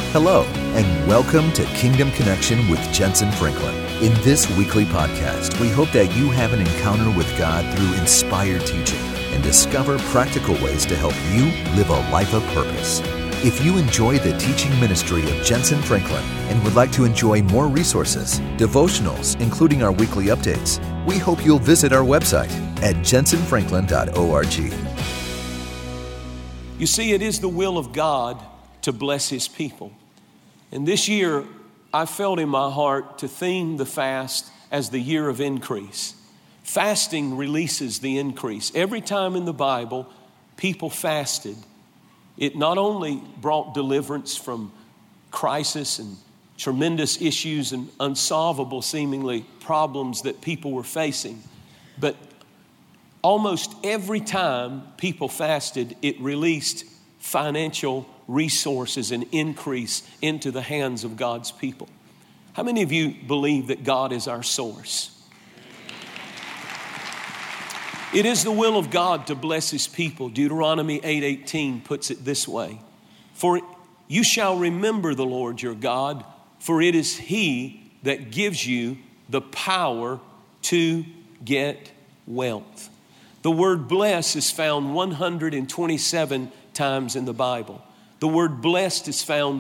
Hello, and welcome to Kingdom Connection with Jensen Franklin. In this weekly podcast, we hope that you have an encounter with God through inspired teaching and discover practical ways to help you live a life of purpose. If you enjoy the teaching ministry of Jensen Franklin and would like to enjoy more resources, devotionals, including our weekly updates, we hope you'll visit our website at jensenfranklin.org. You see, it is the will of God to bless His people. And this year, I felt in my heart to theme the fast as the year of increase. Fasting releases the increase. Every time in the Bible, people fasted. It not only brought deliverance from crisis and tremendous issues and unsolvable, seemingly, problems that people were facing, but almost every time people fasted, it released financial resources and increase into the hands of God's people. How many of you believe that God is our source? It is the will of God to bless His people. Deuteronomy 8:18 puts it this way: "For you shall remember the Lord your God, for it is He that gives you the power to get wealth." The word bless is found 127 times in the Bible. The word blessed is found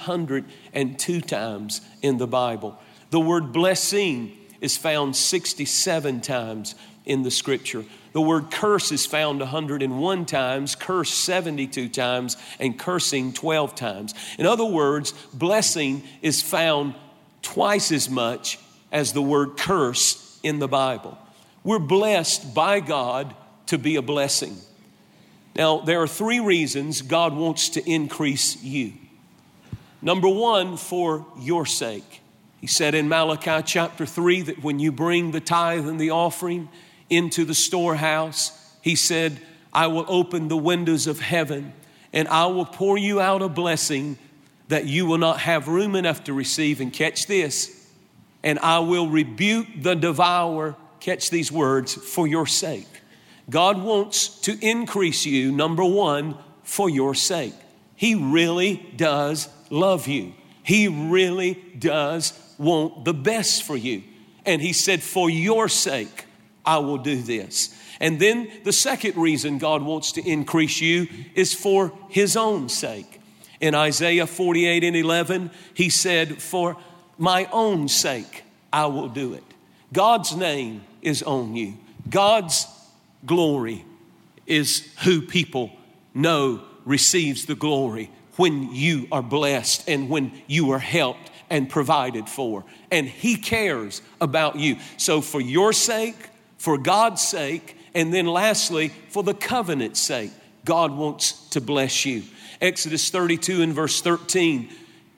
302 times in the Bible. The word blessing is found 67 times in the scripture. The word curse is found 101 times, curse 72 times, and cursing 12 times. In other words, blessing is found twice as much as the word curse in the Bible. We're blessed by God to be a blessing. Now, there are three reasons God wants to increase you. Number one, for your sake. He said in Malachi chapter 3 that when you bring the tithe and the offering into the storehouse, He said, "I will open the windows of heaven and I will pour you out a blessing that you will not have room enough to receive." And catch this, "and I will rebuke the devourer," catch these words, "for your sake." God wants to increase you, number one, for your sake. He really does love you. He really does want the best for you. And He said, "For your sake, I will do this." And then the second reason God wants to increase you is for His own sake. In Isaiah 48:11, He said, "For my own sake, I will do it." God's name is on you. God's glory is who people know receives the glory when you are blessed and when you are helped and provided for. And He cares about you. So for your sake, for God's sake, and then lastly, for the covenant's sake, God wants to bless you. Exodus 32 and verse 13,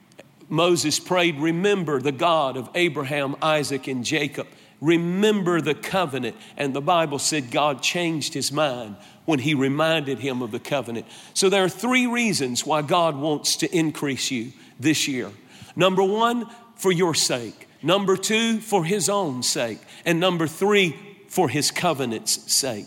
Moses prayed, "Remember the God of Abraham, Isaac, and Jacob. Remember the covenant." And the Bible said God changed His mind when He reminded him of the covenant. So there are three reasons why God wants to increase you this year. Number one, for your sake. Number two, for His own sake. And number three, for His covenant's sake.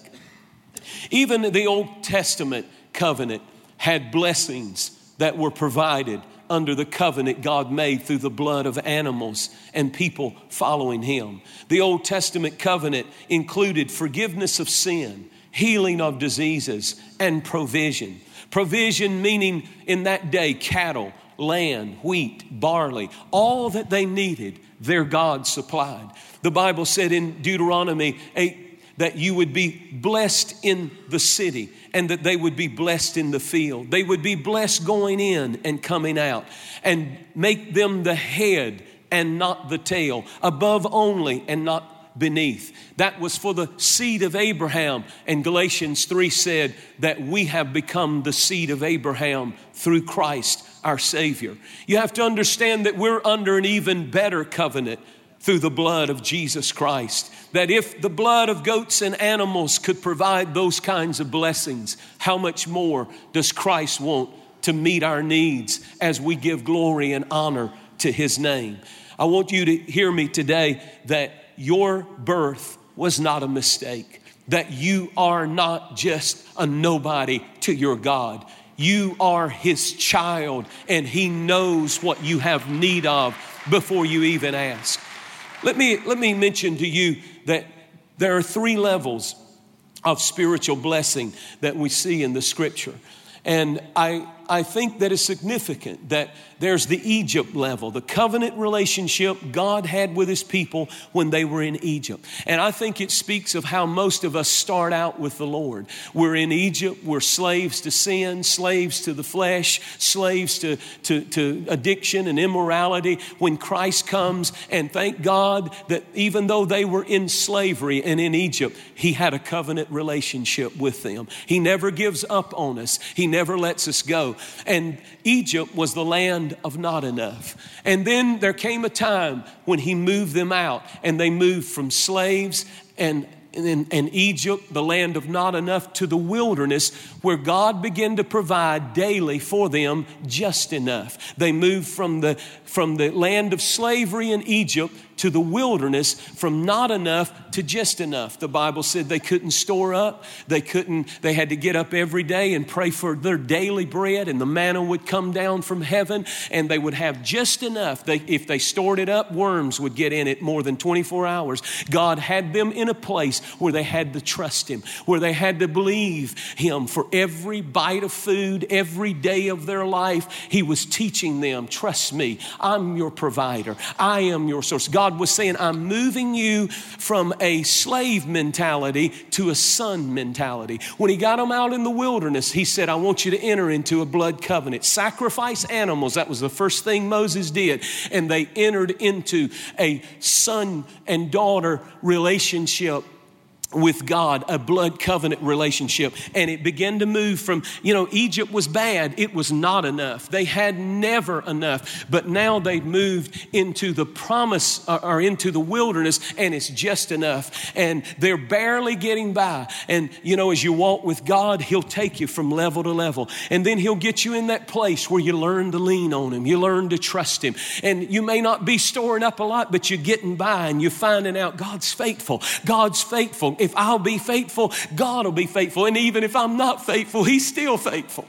Even the Old Testament covenant had blessings that were provided under the covenant God made through the blood of animals and people following Him. The Old Testament covenant included forgiveness of sin, healing of diseases, and provision. Provision meaning in that day cattle, land, wheat, barley, all that they needed, their God supplied. The Bible said in Deuteronomy 8 that you would be blessed in the city and that they would be blessed in the field. They would be blessed going in and coming out, and make them the head and not the tail, above only and not beneath. That was for the seed of Abraham. And Galatians 3 said that we have become the seed of Abraham through Christ our Savior. You have to understand that we're under an even better covenant through the blood of Jesus Christ. That if the blood of goats and animals could provide those kinds of blessings, how much more does Christ want to meet our needs as we give glory and honor to His name? I want you to hear me today that your birth was not a mistake. That you are not just a nobody to your God. You are His child, and He knows what you have need of before you even ask. Let me mention to you that there are 3 levels of spiritual blessing that we see in the Scripture. And I think that it's significant that there's the Egypt level, the covenant relationship God had with His people when they were in Egypt. And I think it speaks of how most of us start out with the Lord. We're in Egypt, we're slaves to sin, slaves to the flesh, slaves to addiction and immorality. When Christ comes, and thank God that even though they were in slavery and in Egypt, He had a covenant relationship with them. He never gives up on us. He never lets us go. And Egypt was the land of not enough. And then there came a time when He moved them out, and they moved from slaves and Egypt, the land of not enough, to the wilderness, where God began to provide daily for them just enough. They moved from the land of slavery in Egypt to the wilderness, from not enough to just enough. The Bible said they couldn't store up. They had to get up every day and pray for their daily bread, and the manna would come down from heaven, and they would have just enough. If they stored it up, worms would get in it more than 24 hours. God had them in a place where they had to trust Him, where they had to believe Him for every bite of food, every day of their life. He was teaching them, trust me, I'm your provider. I am your source. God was saying, I'm moving you from a slave mentality to a son mentality. When He got them out in the wilderness, He said, I want you to enter into a blood covenant. Sacrifice animals. That was the first thing Moses did. And they entered into a son and daughter relationship with God, a blood covenant relationship. And it began to move from, Egypt was bad. It was not enough. They had never enough. But now they've moved into the promise, or into the wilderness, and it's just enough. And they're barely getting by. And, as you walk with God, He'll take you from level to level. And then He'll get you in that place where you learn to lean on Him. You learn to trust Him. And you may not be storing up a lot, but you're getting by, and you're finding out God's faithful. God's faithful. If I'll be faithful, God will be faithful. And even if I'm not faithful, He's still faithful.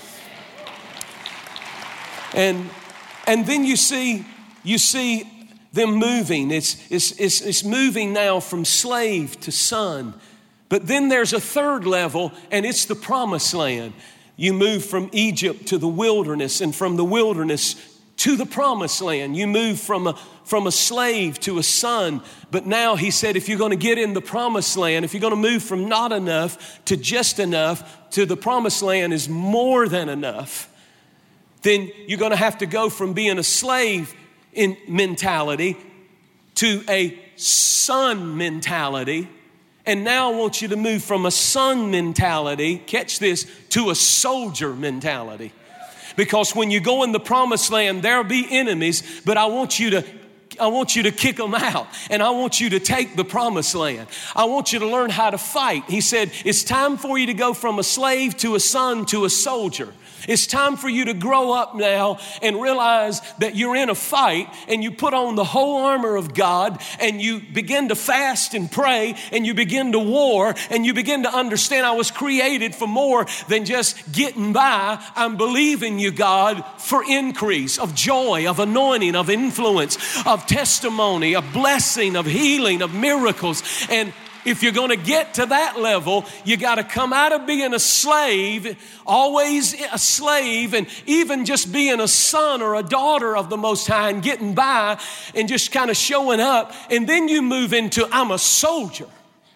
And then you see them moving. It's moving now from slave to son. But then there's a third level, and it's the promised land. You move from Egypt to the wilderness, and from the wilderness to the promised land. You move from a slave to a son. But now He said, if you're going to get in the promised land, if you're going to move from not enough to just enough, to the promised land is more than enough, then you're going to have to go from being a slave in mentality to a son mentality. And now I want you to move from a son mentality, catch this, to a soldier mentality. Because when you go in the promised land, there'll be enemies, but I want you to kick them out. And I want you to take the promised land. I want you to learn how to fight. He said, it's time for you to go from a slave to a son to a soldier. It's time for you to grow up now and realize that you're in a fight, and you put on the whole armor of God, and you begin to fast and pray, and you begin to war, and you begin to understand I was created for more than just getting by. I'm believing you, God, for increase of joy, of anointing, of influence, of testimony, of blessing, of healing, of miracles. And if you're going to get to that level, you got to come out of being a slave, always a slave, and even just being a son or a daughter of the Most High and getting by and just kind of showing up. And then you move into, I'm a soldier.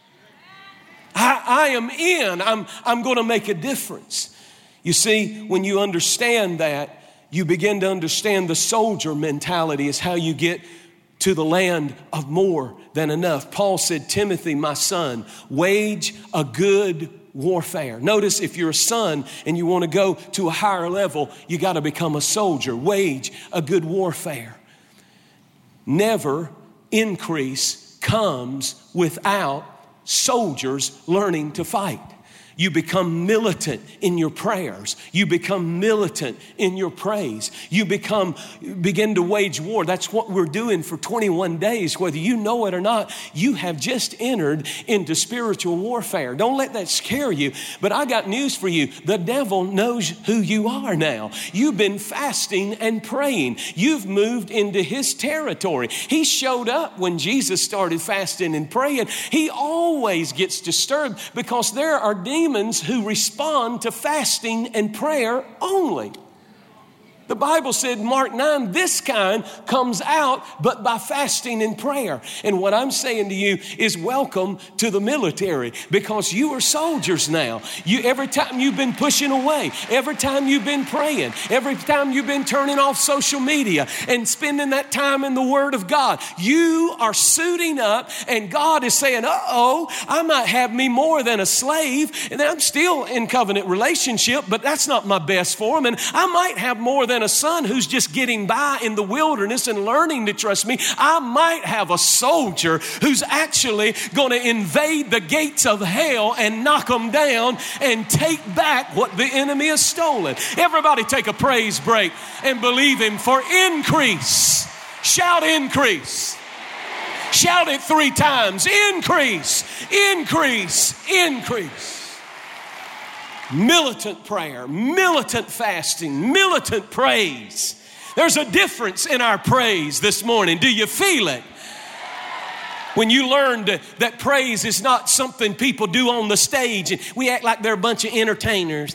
I am in. I'm going to make a difference. You see, when you understand that, you begin to understand the soldier mentality is how you get to the land of more than enough. Paul said, Timothy, my son, wage a good warfare. Notice, if you're a son and you want to go to a higher level, you got to become a soldier. Wage a good warfare. Never increase comes without soldiers learning to fight. You become militant in your prayers. You become militant in your praise. You begin to wage war. That's what we're doing for 21 days. Whether you know it or not, you have just entered into spiritual warfare. Don't let that scare you. But I got news for you. The devil knows who you are now. You've been fasting and praying. You've moved into his territory. He showed up when Jesus started fasting and praying. He always gets disturbed because there are demons who respond to fasting and prayer only. The Bible said, Mark 9, this kind comes out but by fasting and prayer. And what I'm saying to you is welcome to the military, because you are soldiers now. Every time you've been pushing away, every time you've been praying, every time you've been turning off social media and spending that time in the Word of God, you are suiting up, and God is saying, I might have me more than a slave, and I'm still in covenant relationship, but that's not my best form, and I might have more than a son who's just getting by in the wilderness and learning to trust me. I might have a soldier who's actually going to invade the gates of hell and knock them down and take back what the enemy has stolen. Everybody take a praise break and believe him for increase. Shout increase. Shout it 3 times. Increase, increase, increase. Militant prayer, militant fasting, militant praise. There's a difference in our praise this morning. Do you feel it? When you learned that praise is not something people do on the stage and we act like they're a bunch of entertainers.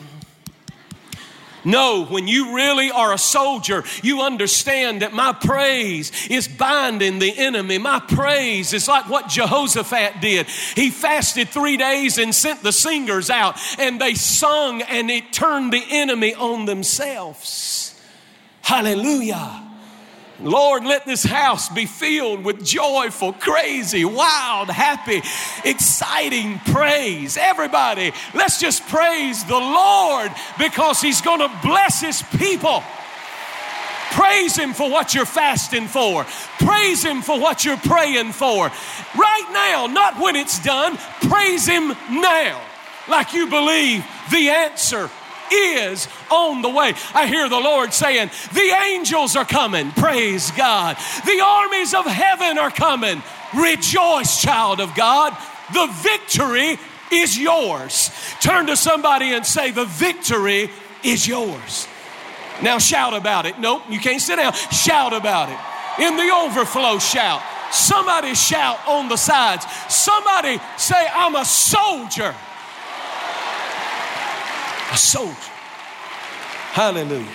No, when you really are a soldier, you understand that my praise is binding the enemy. My praise is like what Jehoshaphat did. He fasted 3 days and sent the singers out, and they sung, and it turned the enemy on themselves. Hallelujah. Lord, let this house be filled with joyful, crazy, wild, happy, exciting praise. Everybody, let's just praise the Lord because he's going to bless his people. Praise him for what you're fasting for. Praise him for what you're praying for. Right now, not when it's done. Praise him now, like you believe the answer is on the way. I hear the Lord saying, the angels are coming. Praise God. The armies of heaven are coming. Rejoice, child of God. The victory is yours. Turn to somebody and say, the victory is yours. Now shout about it. Nope, you can't sit down. Shout about it. In the overflow, shout. Somebody shout on the sides. Somebody say, I'm a soldier. A soldier. Hallelujah.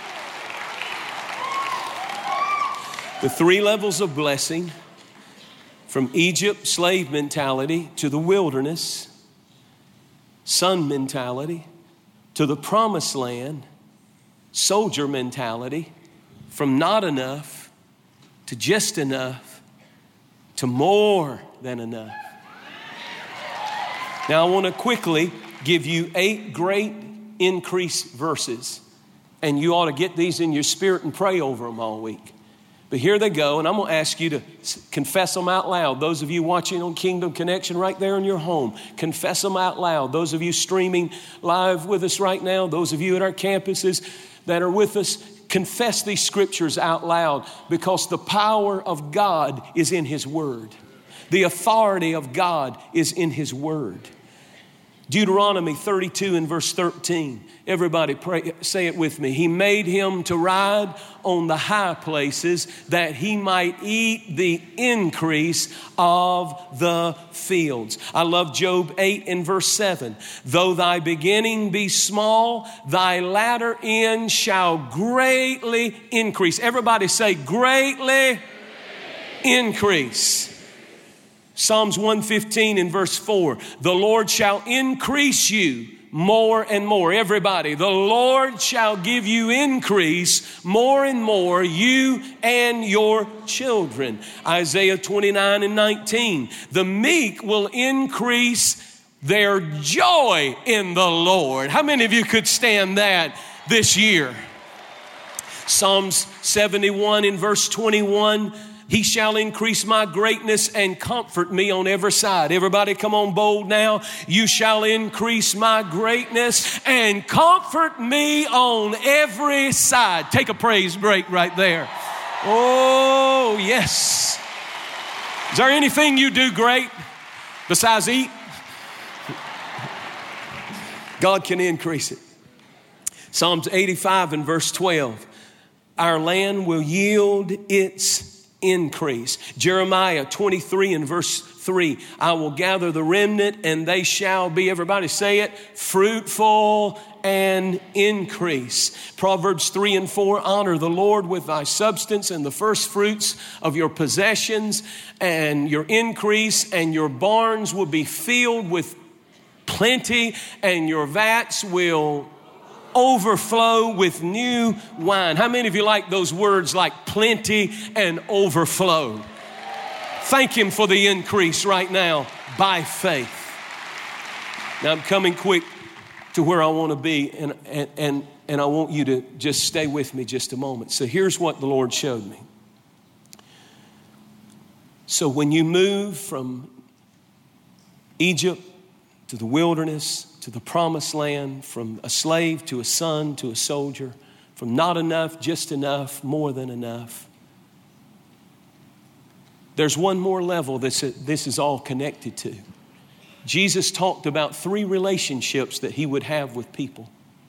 The 3 levels of blessing, from Egypt, slave mentality, to the wilderness, son mentality, to the promised land, soldier mentality, from not enough to just enough to more than enough. Now I want to quickly give you 8 great increase verses, and you ought to get these in your spirit and pray over them all week. But here they go, and I'm going to ask you to confess them out loud. Those of you watching on Kingdom Connection right there in your home, confess them out loud. Those of you streaming live with us right now, those of you at our campuses that are with us, confess these scriptures out loud, because the power of God is in his word. The authority of God is in his word. Deuteronomy 32 and verse 13. Everybody pray, say it with me. He made him to ride on the high places that he might eat the increase of the fields. I love Job 8 and verse 7. Though thy beginning be small, thy latter end shall greatly increase. Everybody say greatly increase. Psalms 115 and verse 4, the Lord shall increase you more and more. Everybody, the Lord shall give you increase more and more, you and your children. Isaiah 29 and 19, the meek will increase their joy in the Lord. How many of you could stand that this year? Psalms 71 in verse 21, He shall increase my greatness and comfort me on every side. Everybody come on bold now. You shall increase my greatness and comfort me on every side. Take a praise break right there. Oh, yes. Is there anything you do great besides eat? God can increase it. Psalms 85 and verse 12. Our land will yield its increase. Jeremiah 23 and verse 3. I will gather the remnant and they shall be, everybody say it, fruitful and increase. Proverbs 3 and 4. Honor the Lord with thy substance and the first fruits of your possessions and your increase, and your barns will be filled with plenty and your vats will overflow with new wine. How many of you like those words like plenty and overflow? Thank Him for the increase right now by faith. Now I'm coming quick to where I want to be, and I want you to just stay with me just a moment. So here's what the Lord showed me. So when you move from Egypt to the wilderness, to the promised land, from a slave to a son to a soldier, from not enough, just enough, more than enough. There's one more level this is all connected to. Jesus talked about 3 relationships that He would have with people.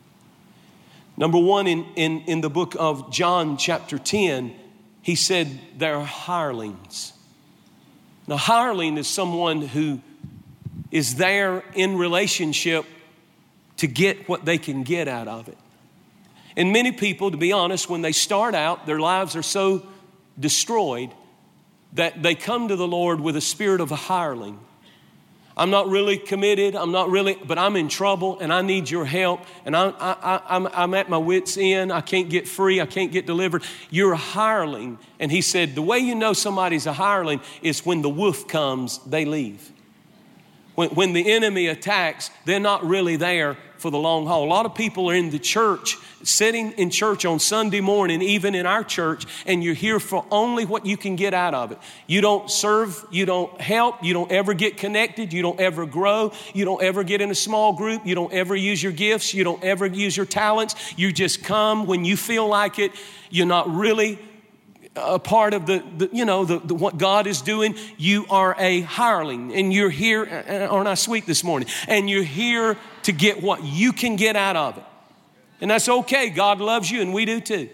Number one, in the book of John chapter 10, He said there are hirelings. Now, hireling is someone who is there in relationship to get what they can get out of it. And many people, to be honest, when they start out, their lives are so destroyed that they come to the Lord with a spirit of a hireling. I'm not really committed, but I'm in trouble and I need your help. And I'm at my wit's end. I can't get free. I can't get delivered. You're a hireling. And He said, the way you know somebody's a hireling is when the wolf comes, they leave. When the enemy attacks, they're not really there for the long haul. A lot of people are in the church, sitting in church on Sunday morning, even in our church, and you're here for only what you can get out of it. You don't serve, you don't help, you don't ever get connected, you don't ever grow, you don't ever get in a small group, you don't ever use your gifts, you don't ever use your talents. You just come when you feel like it. You're not really a part of the what God is doing. You are a hireling, and you're here. Aren't I sweet this morning? And you're here to get what you can get out of it, and that's okay. God loves you, and we do too.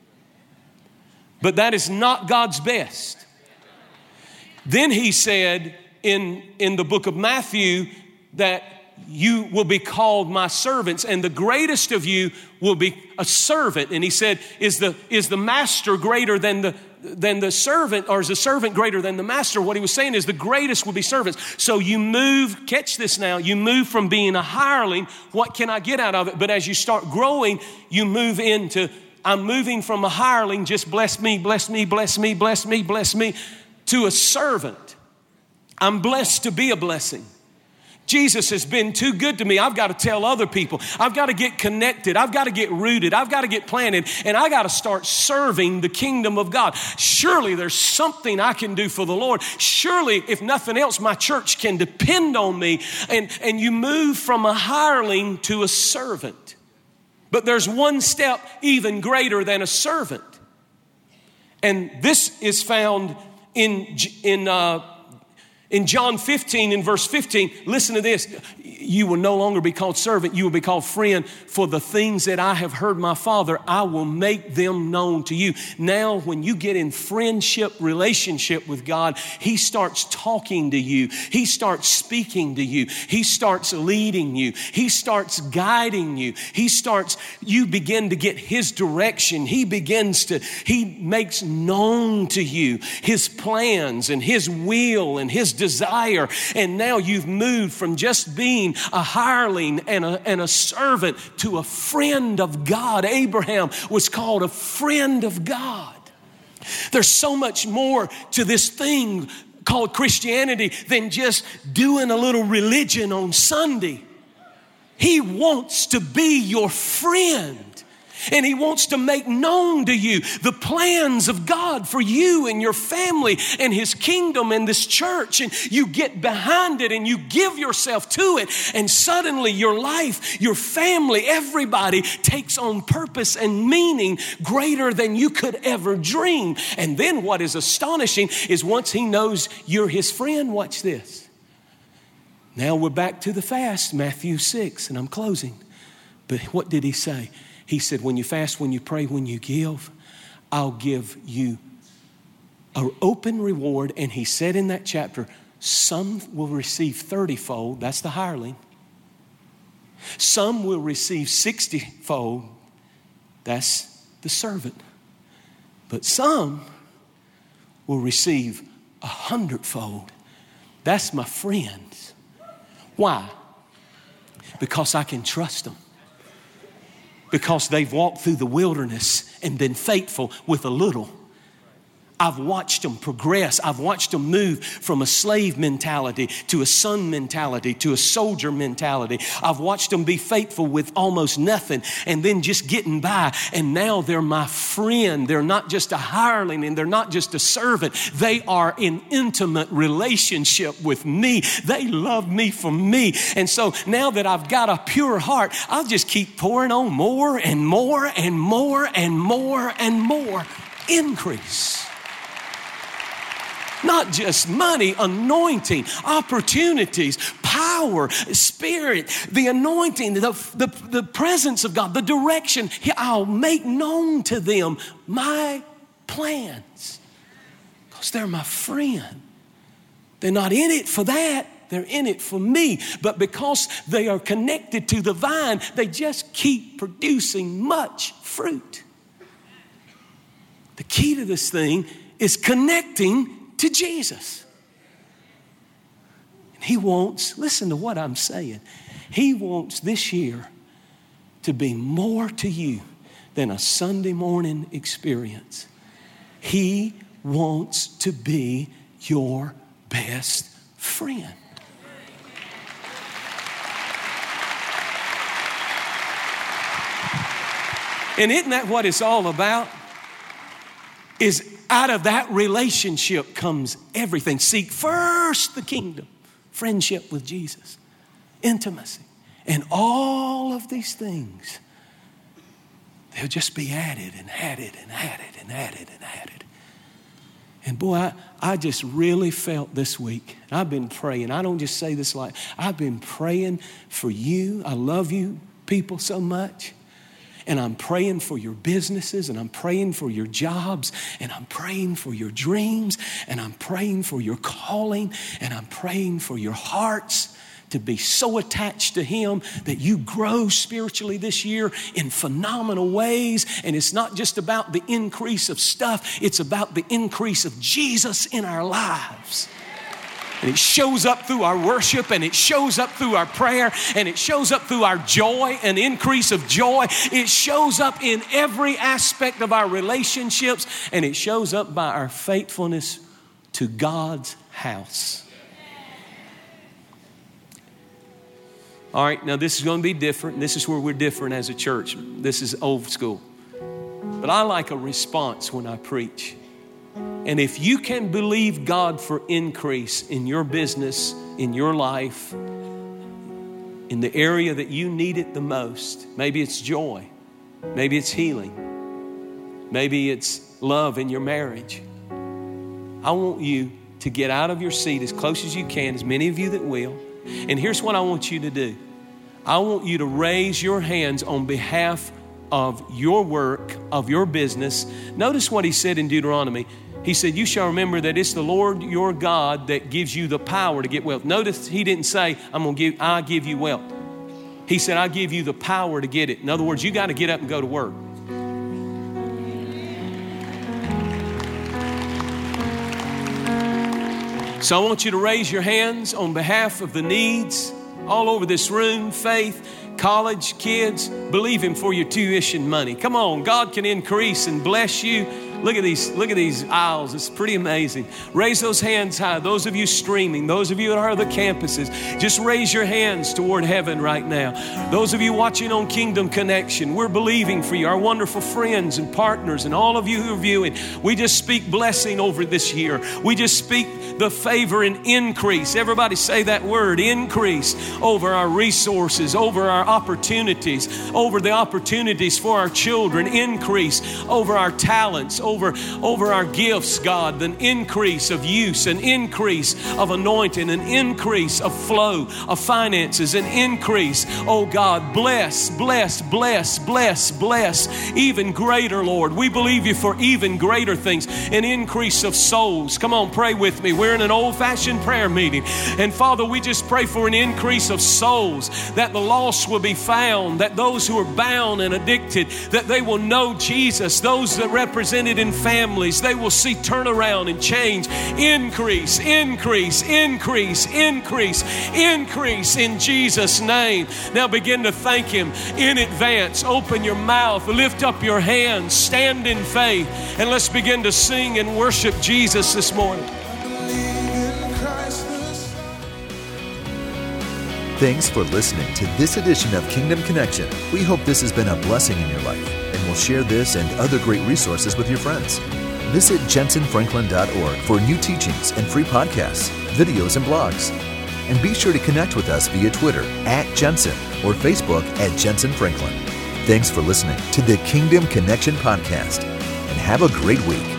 But that is not God's best. Then He said in the book of Matthew that you will be called my servants, and the greatest of you will be a servant. And He said, is the master greater than the servant, or is the servant greater than the master? What He was saying is the greatest will be servants. So you move, catch this now, you move from being a hireling, what can I get out of it? But as you start growing, you move into, I'm moving from a hireling, just bless me, bless me, bless me, bless me, bless me, to a servant. I'm blessed to be a blessing. Jesus has been too good to me. I've got to tell other people. I've got to get connected. I've got to get rooted. I've got to get planted. And I got to start serving the kingdom of God. Surely there's something I can do for the Lord. Surely, if nothing else, my church can depend on me. And you move from a hireling to a servant. But there's one step even greater than a servant. And this is found in John 15, in verse 15, listen to this. You will no longer be called servant. You will be called friend. For the things that I have heard my Father, I will make them known to you. Now, when you get in friendship, relationship with God, He starts talking to you. He starts speaking to you. He starts leading you. He starts guiding you. You begin to get His direction. He makes known to you His plans and His will and His desire. And now you've moved from just being a hireling and a servant to a friend of God. Abraham was called a friend of God. There's so much more to this thing called Christianity than just doing a little religion on Sunday. He wants to be your friend. And He wants to make known to you the plans of God for you and your family and His kingdom and this church. And you get behind it and you give yourself to it. And suddenly your life, your family, everybody takes on purpose and meaning greater than you could ever dream. And then what is astonishing is once He knows you're His friend, watch this. Now we're back to the fast, Matthew 6, and I'm closing. But what did He say? He said, when you fast, when you pray, when you give, I'll give you an open reward. And He said in that chapter, some will receive 30-fold. That's the hireling. Some will receive 60-fold. That's the servant. But some will receive 100-fold. That's my friends. Why? Because I can trust them. Because they've walked through the wilderness and been faithful with a little. I've watched them progress. I've watched them move from a slave mentality to a son mentality to a soldier mentality. I've watched them be faithful with almost nothing and then just getting by. And now they're my friend. They're not just a hireling and they're not just a servant. They are in intimate relationship with me. They love me for me. And so now that I've got a pure heart, I'll just keep pouring on more and more and more and more and more increase. Not just money, anointing, opportunities, power, spirit, the anointing, the presence of God, the direction. I'll make known to them my plans because they're my friend. They're not in it for that. They're in it for me. But because they are connected to the vine, they just keep producing much fruit. The key to this thing is connecting to Jesus. And He wants, listen to what I'm saying, He wants this year to be more to you than a Sunday morning experience. He wants to be your best friend. And isn't that what it's all about? Is out of that relationship comes everything. Seek first the kingdom, friendship with Jesus, intimacy, and all of these things. They'll just be added and added and added and added and added. And boy, I just really felt this week, and I've been praying. I don't just say this like, I've been praying for you. I love you people so much. And I'm praying for your businesses, and I'm praying for your jobs, and I'm praying for your dreams, and I'm praying for your calling, and I'm praying for your hearts to be so attached to Him that you grow spiritually this year in phenomenal ways. And it's not just about the increase of stuff, it's about the increase of Jesus in our lives. And it shows up through our worship, and it shows up through our prayer, and it shows up through our joy, an increase of joy. It shows up in every aspect of our relationships, and it shows up by our faithfulness to God's house. All right, now this is going to be different. This is where we're different as a church. This is old school. But I like a response when I preach. And if you can believe God for increase in your business, in your life, in the area that you need it the most, maybe it's joy, maybe it's healing, maybe it's love in your marriage. I want you to get out of your seat as close as you can, as many of you that will. And here's what I want you to do. I want you to raise your hands on behalf of your work, of your business. Notice what He said in Deuteronomy. He said, you shall remember that it's the Lord your God that gives you the power to get wealth. Notice He didn't say, I give you wealth. He said, I give you the power to get it. In other words, you got to get up and go to work. So I want you to raise your hands on behalf of the needs all over this room, faith, college, kids. Believe Him for your tuition money. Come on, God can increase and bless you. Look at these aisles. It's pretty amazing. Raise those hands high. Those of you streaming, those of you that are at the campuses, just raise your hands toward heaven right now. Those of you watching on Kingdom Connection, we're believing for you, our wonderful friends and partners, and all of you who are viewing. We just speak blessing over this year. We just speak the favor and increase. Everybody say that word, increase, over our resources, over our opportunities, over the opportunities for our children, increase over our talents, over our gifts, God, an increase of use, an increase of anointing, an increase of flow of finances, an increase, oh God, bless, even greater, Lord. We believe you for even greater things, an increase of souls. Come on, pray with me. We're in an old-fashioned prayer meeting, and Father, we just pray for an increase of souls, that the lost will be found, that those who are bound and addicted, that they will know Jesus, those that represented in families, they will see turnaround and change. Increase in Jesus' name. Now begin to thank Him in advance. Open your mouth, lift up your hands, stand in faith, and let's begin to sing and worship Jesus this morning. Thanks for listening to this edition of Kingdom Connection. We hope this has been a blessing in your life, and will share this and other great resources with your friends. Visit jensenfranklin.org for new teachings and free podcasts, videos, and blogs. And be sure to connect with us via Twitter @Jensen or Facebook @JensenFranklin. Thanks for listening to the Kingdom Connection podcast, and have a great week.